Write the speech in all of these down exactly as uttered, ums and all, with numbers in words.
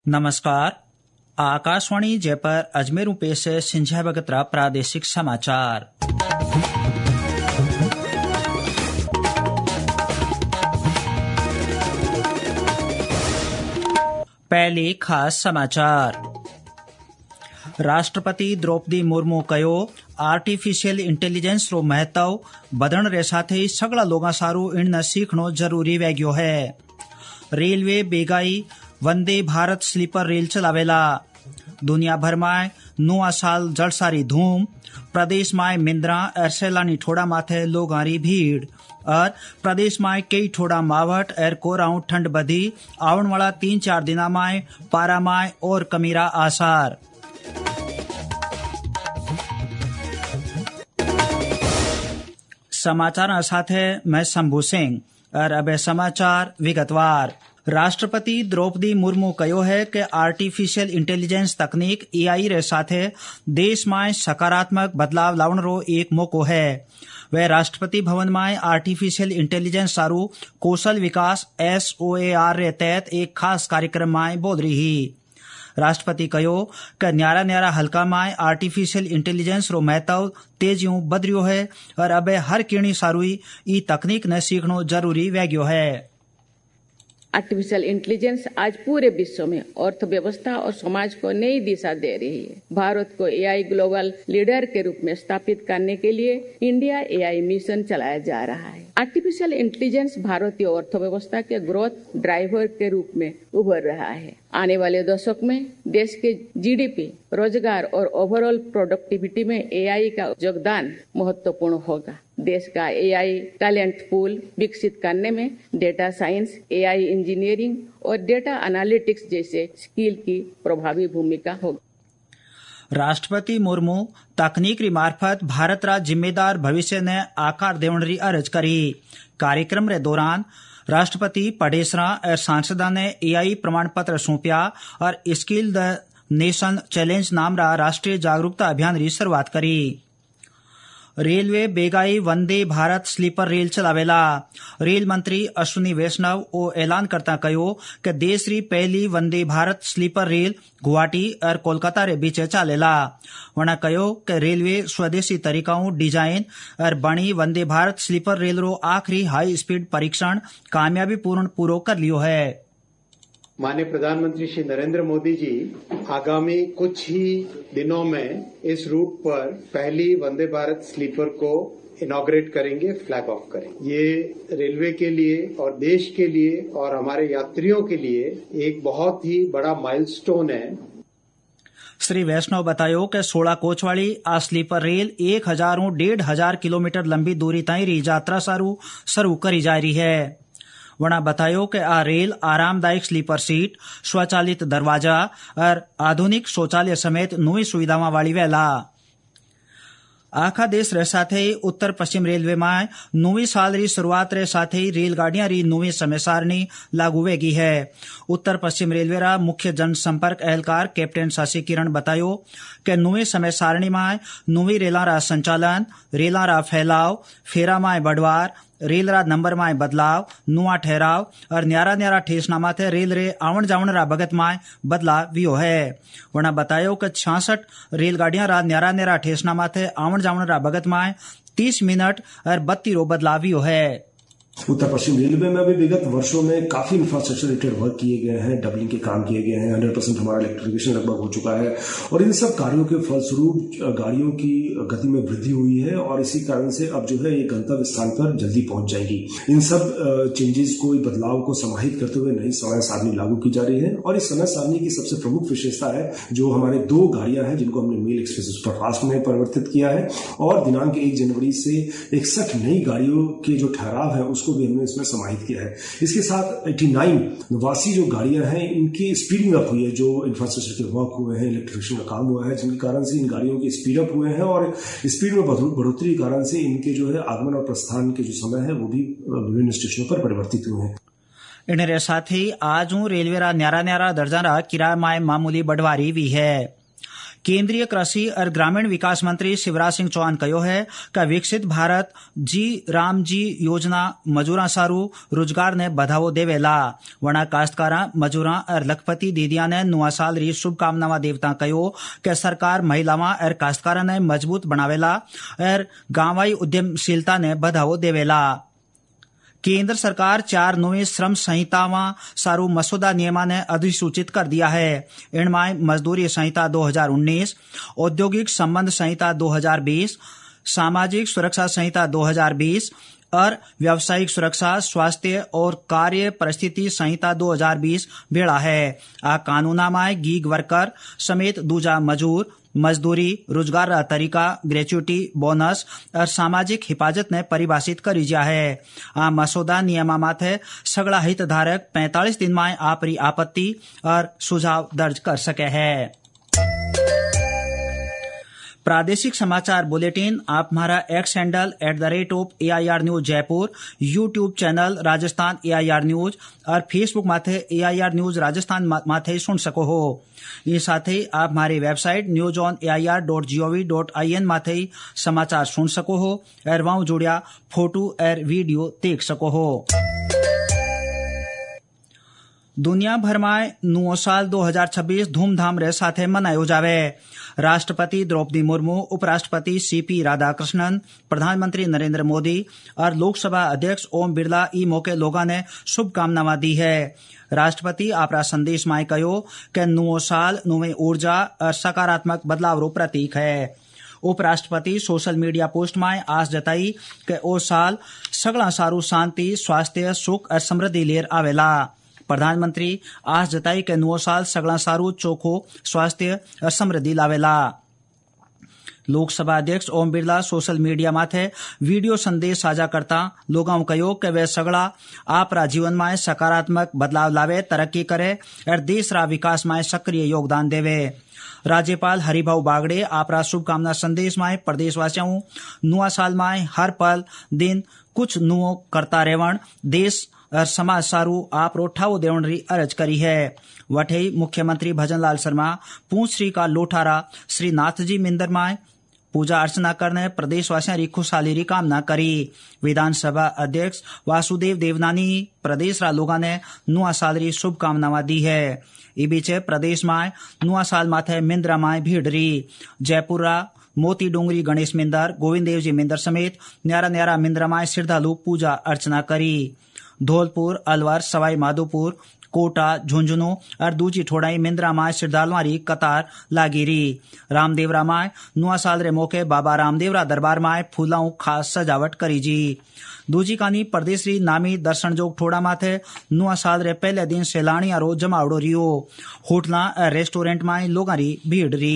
नमस्कार। आकाशवाणी जयपुर अजमेर पेश है सिंझा बगतरा प्रादेशिक समाचार। पहले खास समाचार। राष्ट्रपति द्रौपदी मुर्मू कहो आर्टिफिशियल इंटेलिजेंस रो महत्व बदण रे साथे सगला लोगा सारू इन सीखनो जरूरी वैग्यो है। रेलवे बेगाई वंदे भारत स्लीपर रेल चलावेला। दुनिया भर में नौवा साल जलसारी धूम। प्रदेश में मिंद्रा और सैलानी ठोड़ा माथे लोगारी भीड़ और प्रदेश में कई ठोड़ा मावट और कोराऊ ठंड बधी। आवन वाला तीन चार दिना में पारा में और कमीरा आसार। समाचार साथे मैं शंभू सिंह और अब समाचार विगतवार। राष्ट्रपति द्रौपदी मुर्मू कहो है कि आर्टिफिशियल इंटेलिजेंस तकनीक एआई रे साथे देश में सकारात्मक बदलाव लावन रो एक मौको है। वह राष्ट्रपति भवन में आर्टिफिशियल इंटेलिजेंस सारू कौशल विकास एस ओ ए आर रे तहत एक खास कार्यक्रम में बोल रही। राष्ट्रपति कहो कि न्यारा न्यारा हल्का में आर्टिफिशियल इंटेलिजेंस रो महत्व तेजियों बदरियो है और अब हर किणी सारूई ई तकनीक ने सीखनो जरूरी वैग्यो है। आर्टिफिशियल इंटेलिजेंस आज पूरे विश्व में अर्थव्यवस्था और समाज को नई दिशा दे रही है। भारत को एआई ग्लोबल लीडर के रूप में स्थापित करने के लिए इंडिया एआई मिशन चलाया जा रहा है। आर्टिफिशियल इंटेलिजेंस भारतीय अर्थव्यवस्था के ग्रोथ ड्राइवर के रूप में उभर रहा है। आने वाले दशक में देश के जीडीपी, रोजगार और ओवरऑल प्रोडक्टिविटी में एआई का योगदान महत्वपूर्ण होगा। देश का एआई टैलेंट पूल विकसित करने में डेटा साइंस, एआई इंजीनियरिंग और डेटा एनालिटिक्स जैसे स्किल की प्रभावी भूमिका होगी। राष्ट्रपति मुर्मू तकनीक री मार्फत भारत रा जिम्मेदार भविष्य ने आकार देवण री अर्ज करी। कार्यक्रम रे दौरान राष्ट्रपति पडेसरा और सांसदा ने एआई प्रमाण पत्र सौंपया और स्किल द नेशन चैलेंज नाम रा राष्ट्रीय जागरूकता अभियान री शुरुआत करी। रेलवे बेगाई वंदे भारत स्लीपर रेल चलावेला। रेल मंत्री अश्विनी वैष्णव ओ ऐलान करता कहो कि देश री पहली वंदे भारत स्लीपर रेल गुवाहाटी और कोलकाता रे बीच चालेला। वना कहो कि रेलवे स्वदेशी तरीकाओं डिजाइन और बणी वंदे भारत स्लीपर रेल रो आखिरी हाई स्पीड परीक्षण कामयाबी पूर्ण पूरो कर लियो है। माननीय प्रधानमंत्री श्री नरेंद्र मोदी जी आगामी कुछ ही दिनों में इस रूट पर पहली वंदे भारत स्लीपर को इनॉग्रेट करेंगे, फ्लैग ऑफ करेंगे। ये रेलवे के लिए और देश के लिए और हमारे यात्रियों के लिए एक बहुत ही बड़ा माइलस्टोन है। श्री वैष्णव बतायो कि सोलह कोच वाली आ स्लीपर रेल एक हजारों डेढ़ हजार किलोमीटर लंबी दूरी ताई री यात्रा सारू शुरू करी जा रही है। वना बतायो कि आ रेल आरामदायक स्लीपर सीट, स्वचालित दरवाजा और आधुनिक शौचालय समेत नई सुविधावां वाली वेला। आखा देश रे साथे उत्तर पश्चिम रेलवे में नवी साल री शुरुआत रे साथे रेलगाड़ियां री नवी समय सारणी लागू वेगी है। उत्तर पश्चिम रेलवे रा मुख्य जनसंपर्क एहलकार कैप्टन शशि किरण बतायो कि नवी समय सारणी में नवी रेला रा संचालन, रेला रा फैलाव, फेरा में बढ़वार, रेल रा नंबर में बदलाव, नुआ ठहराव और न्यारा न्यारा ठेसनामा थे रेल रे आवण जावण रा बगत में बदलाव वियो है। वना बतायो कि छियासठ रेलगाड़ियां रा न्यारा न्यारा ठेसनामा थे आवण जावण रा बगत में तीस मिनट और बत्ती रो बदलाव वियो है। उत्तर पश्चिम रेलवे में भी विगत वर्षों में काफी इंफ्रास्ट्रक्चर रिलेटेड वर्क किए गए हैं, डबलिंग के काम किए गए हैं, हंड्रेड परसेंट हमारा इलेक्ट्रिफिकेशन लगभग हो चुका है और इन सब कार्यों के फलस्वरूप गाड़ियों की गति में वृद्धि हुई है और इसी कारण से अब जो है ये गंतव्य स्थान पर जल्दी पहुंच जाएगी। इन सब चेंजेस को, बदलाव को समाहित करते हुए नई समय सारणी लागू की जा रही है और इस समय सारणी की सबसे प्रमुख विशेषता है जो हमारे दो गाड़ियां हैं जिनको हमने मेल एक्सप्रेस सुपरफास्ट में परिवर्तित किया है और दिनांक एक जनवरी से इकसठ नई गाड़ियों के जो ठहराव है उसको भी हमने इसमें समाहित किया है। इसके साथ नवासी नवासी जो गाड़ियां हैं इनकी स्पीडिंग अप हुई है, जो इंफ्रास्ट्रक्चर के वर्क हुए हैं, इलेक्ट्रिफिकेशन का काम हुआ है जिनके कारण से इन गाड़ियों के स्पीड अप हुए हैं और स्पीड में बढ़ोतरी के कारण से इनके जो है आगमन और प्रस्थान के जो समय है वो भी विभिन्न स्टेशनों पर परिवर्तित हुए हैं। इनरे साथ ही आज रेलवे रा न्यारा न्यारा दर्जा रा किराया में मामूली बढ़वारी भी है। केंद्रीय कृषि और ग्रामीण विकास मंत्री शिवराज सिंह चौहान कहो है कि विकसित भारत जी राम जी योजना मजूरा सारू रोजगार ने बढ़ावो देवेला। वना काश्तकारा मजूरा और लखपति दीदिया ने नुआ साल री शुभकामनावा देवता कहो कि सरकार महिलावा और काश्तकारा ने मजबूत बनावेला और गांवाई उद्यमशीलता ने बढ़ावो देवेला। केंद्र सरकार चार नवे श्रम संहितावां सारू मसौदा नियमा ने अधिसूचित कर दिया है। इनमें मजदूरी संहिता दो हज़ार उन्नीस, औद्योगिक संबंध संहिता दो हज़ार बीस, सामाजिक सुरक्षा संहिता दो हज़ार बीस और व्यावसायिक सुरक्षा स्वास्थ्य और कार्य परिस्थिति संहिता दो हज़ार बीस भेड़ा है। आ कानूना में गीग वर्कर समेत दूजा मजूर मजदूरी रोजगार तरीका ग्रेच्युटी बोनस और सामाजिक हिफाजत ने परिभाषित करी जा है। आ मसौदा नियमा माथे सगला हितधारक पैंतालीस दिन में आपरी आपत्ति और सुझाव दर्ज कर सके है। प्रादेशिक समाचार बुलेटिन आप हमारा X handle at the rate of A I R news Jaipur, YouTube channel Rajasthan A I R news और फेसबुक माथे A I R news Rajasthan माथे सुन सको हो। ये साथ ही आप हमारी website news on A I R dot G O V dot I N माथे समाचार सुन सको हो और वहां जुड़िया फोटो और वीडियो देख सको हो। दुनिया भर में नुओ साल दो हज़ार छब्बीस धूमधाम रे साथे मनायो जावे। राष्ट्रपति द्रौपदी मुर्मू, उपराष्ट्रपति सी पी राधाकृष्णन, प्रधानमंत्री नरेंद्र मोदी और लोकसभा अध्यक्ष ओम बिरला ई मौके लोगों ने शुभकामनावां दी है। राष्ट्रपति आपरा संदेश में कहो कि नुओ साल नवे ऊर्जा और सकारात्मक बदलाव रो प्रतीक है। उपराष्ट्रपति सोशल मीडिया पोस्ट में आस जताई कि ओ साल सगला सारू शांति, स्वास्थ्य, सुख और समृद्धि लेर आवेला। प्रधानमंत्री आस जताई के नुओ साल सगला सारू चोखो स्वास्थ्य और समृद्धि लावेला। लोकसभा अध्यक्ष ओम बिरला सोशल मीडिया माथे वीडियो संदेश साझा करता लोगों कहो कि वे सगला आपरा जीवन में सकारात्मक बदलाव लावे, तरक्की करे और देश रा विकास में सक्रिय योगदान देवे। राज्यपाल हरिभाऊ बागड़े आपरा शुभकामना संदेश में प्रदेशवासियों नुआ साल में हर पल दिन कुछ नुओ करता रेवण देश और समाज सारू आप रोठाओ देवण री अर्ज करी है। वठे मुख्यमंत्री भजनलाल शर्मा पूंछ श्री का लोठारा श्री नाथजी मिंदर माय पूजा अर्चना करने प्रदेशवासियों री खुशहाली री कामना करी। विधानसभा अध्यक्ष वासुदेव देवनानी प्रदेश रा लोगों ने नुआ साल री शुभकामनावां दी है। ई बीचे प्रदेश में नुआ साल माथे मिंदरा माय भीड़ री। जयपुर रा मोती डोंगरी गणेश मिंदर, गोविंद देव जी मिंदर समेत न्यारा न्यारा मिंदरा माय श्रद्धालु पूजा अर्चना करी। धौलपुर, अलवर, सवाई माधोपुर, कोटा, झुंझुनू और दूजी ठोड़ाई मिंदरा माय श्रद्धालुओं री कतार लागी री। रामदेवरा माय नुआ साल रे मौके बाबा रामदेवरा दरबार माय फूलाओं खास सजावट करी जी। दूजी कानी प्रदेश री नामी दर्शन जोग ठोड़ा माथे नुआ साल रे पहले दिन सैलानिया रो जमावड़ो रियो। होटला और रेस्टोरेंट माय लोगां री भीड़ री।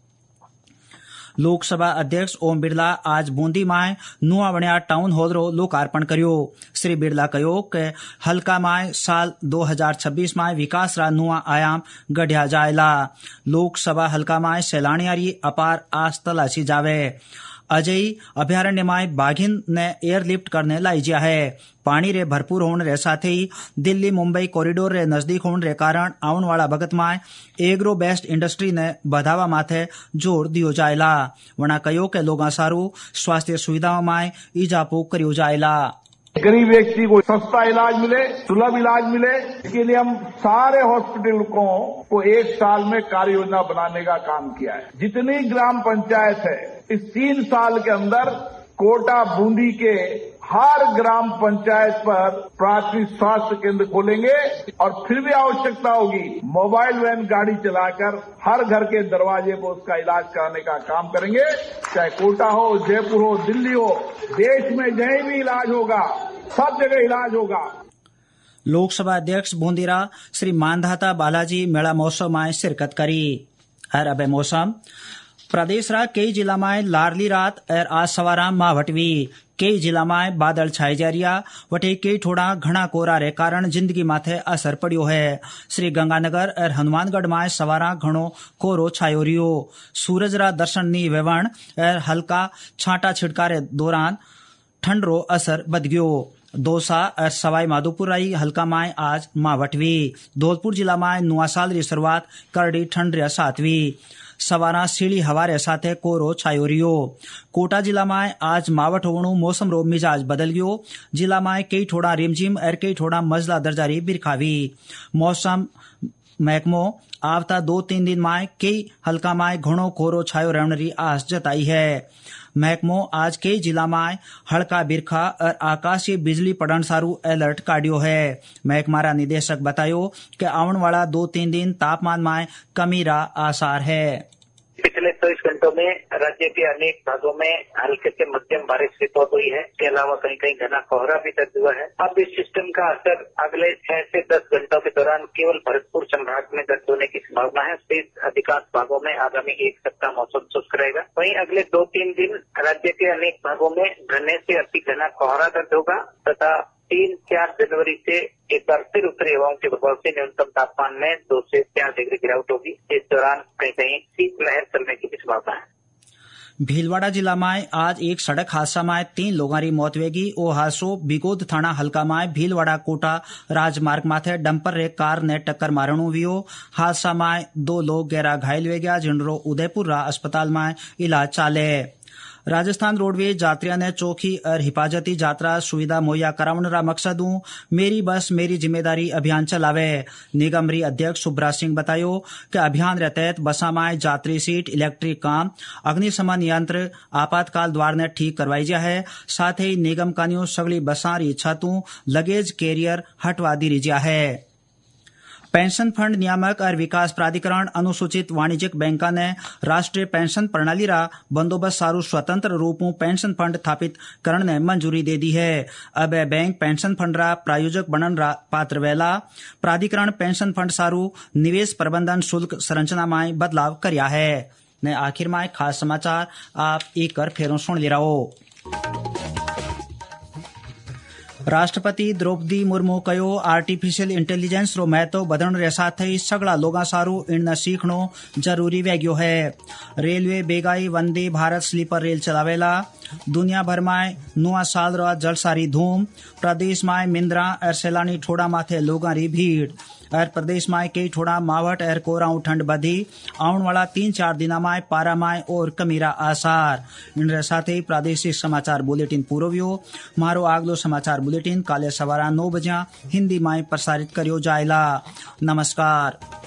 लोकसभा अध्यक्ष ओम बिरला आज बूंदी में नुआ बणिया टाउन हॉल रो लोकार्पण कर्यो। श्री बिरला कहो कि हल्का में साल दो हज़ार छब्बीस में विकास रा नुआ आयाम गढ़िया जायला। लोकसभा हल्का में सैलानिया री अपार आस तलाशी जावे। अजय अभ्यारण्य में बाघिन ने एयरलिफ्ट करने लाई जिया है। पानी रे भरपूर होने रे साथ ही दिल्ली मुंबई कॉरिडोर रे नजदीक होने रे कारण आउन वाला भगत में एग्रो बेस्ड इंडस्ट्री ने बढ़ावा माथे जोर दियो जायला। वना कहो के लोगा सारू स्वास्थ्य सुविधाओं में इजाफो करियो जायला। गरीब व्यक्ति को सस्ता इलाज मिले, सुलभ इलाज मिले, इसके लिए हम सारे हॉस्पिटल को, को एक साल में कार्य योजना बनाने का काम किया है। जितनी ग्राम पंचायत है इस तीन साल के अंदर कोटा बूंदी के हर ग्राम पंचायत पर प्राथमिक स्वास्थ्य केंद्र खोलेंगे और फिर भी आवश्यकता होगी मोबाइल वैन गाड़ी चलाकर हर घर के दरवाजे पर उसका इलाज कराने का काम करेंगे। चाहे कोटा हो, जयपुर हो, दिल्ली हो, देश में जहीं भी इलाज होगा सब जगह इलाज होगा। लोकसभा अध्यक्ष बूंदीरा श्री मानधाता बालाजी मेला महोत्सव में शिरकत करी। और अब मौसम प्रदेश रा कई जिला में लारली रात और आज सवारा मावटवी। कई जिला में बादल छाई जा रिया। वटे कई थोड़ा घना कोहरा रे कारण जिंदगी माथे असर पड़ियो है। श्री गंगानगर और हनुमानगढ़ में सवारा घणो कोहरो छायो रियो। सूरज रा दर्शन नी वेवण और हल्का छांटा छिड़का रे दौरान ठंड रो असर बद गयो। दौसा और सवाई माधोपुर राई हल्का में आज मावटवी। धौलपुर जिला में नुआ साल री शुरुआत करड़ी ठंड रे सातवी। सवारा सीढ़ी हवारे साथे कोरो छायो रियो। कोटा जिला में आज मावठ होवणु मौसम रो मिजाज बदल गयो। जिला में कई ठोड़ा रिमझिम और कई ठोड़ा मजला दर्जारी बिरखावी। मौसम महकमो आवता दो तीन दिन में कई हल्का में घणो कोरो छायो रहने री आस जताई है। महकमो आज कई जिला में हल्का बिरखा और आकाशीय बिजली पड़न सारू अलर्ट काढ़ियो है। महकमारा निदेशक बतायो कि आने वाला दो तीन दिन तापमान में कमी रा आसार है। पिछले चौबीस घंटों में राज्य के अनेक भागों में हल्के से मध्यम बारिश रिकॉर्ड हुई है। इसके अलावा कहीं कहीं घना कोहरा भी दर्ज हुआ है। अब इस सिस्टम का असर अगले छह से दस घंटों के दौरान केवल भरतपुर संभाग में दर्ज होने की संभावना है। शेष अधिकांश भागों में आगामी एक सप्ताह मौसम शुष्क रहेगा। वहीं अगले दो तीन दिन राज्य के अनेक भागों में घने से अति घना कोहरा दर्ज होगा तथा तीन चार जनवरी से एक बार फिर उत्तरी हवाओं के प्रभाव से न्यूनतम तापमान में दो से चार डिग्री गिरावट होगी। इस दौरान कहीं कहीं शीतलहर चलने की भी संभावना है। भीलवाड़ा जिला में आज एक सड़क हादसा में तीन लोगों की मौत वेगी। ओ हादसो बिगोद थाना हल्का में भीलवाड़ा कोटा राजमार्ग माथे डंपर रे कार ने टक्कर मारणु हुयो। हादसा में दो लोग गहरा घायल हो गया जिनरो उदयपुर रा अस्पताल में इलाज चाले। राजस्थान रोडवेज यात्रियों ने चौखी और हिफाजती यात्रा सुविधा मुहैया करावन रा मकसद मेरी बस मेरी जिम्मेदारी अभियान चलावे। निगम री अध्यक्ष सुब्रा सिंह बतायो कि अभियान रे तहत बसा में यात्री सीट इलेक्ट्रिक काम अग्निशमन यंत्र आपातकाल द्वार ने ठीक करवाई जा है। साथ ही निगम कानियो सगली बसा री छतों लगेज कैरियर हटवा दी रिजा है। पेंशन फंड नियामक और विकास प्राधिकरण अनुसूचित वाणिज्यिक बैंका ने राष्ट्रीय पेंशन प्रणाली रा बंदोबस्त सारू स्वतंत्र रूपों पेंशन फंड स्थापित करने ने मंजूरी दे दी है। अब बैंक पेंशन फंड रा प्रायोजक बनन रा पात्र वेला। प्राधिकरण पेंशन फंड सारू निवेश प्रबंधन शुल्क संरचना में बदलाव करया है। ने आखिर में खास समाचार आप एक कर फेरों सुन ले रहो। राष्ट्रपति द्रौपदी मुर्मू कयो आर्टिफिशियल इंटेलिजेंस रो महत्व बदन रे साथ ही सगला लोगा सारू इन सीखनो जरूरी वैग्यो है। रेलवे बेगाई वंदे भारत स्लीपर रेल चलावेला। दुनिया भर में नवा साल रो जलसारी धूम। प्रदेश में मिंद्रा और सैलानी ठोड़ा माथे लोगा री भीड़। और प्रदेश में कई ठोड़ा मावट और कोराऊ ठंड बधी। आने वाला तीन चार दिना में पारा में और कमीरा आसार। इन साथ ही प्रादेशिक समाचार बुलेटिन पूरो हुयो। मारो आगलो समाचार बुलेटिन काले सवारा नौ बजे हिंदी में प्रसारित करियो जायला। नमस्कार।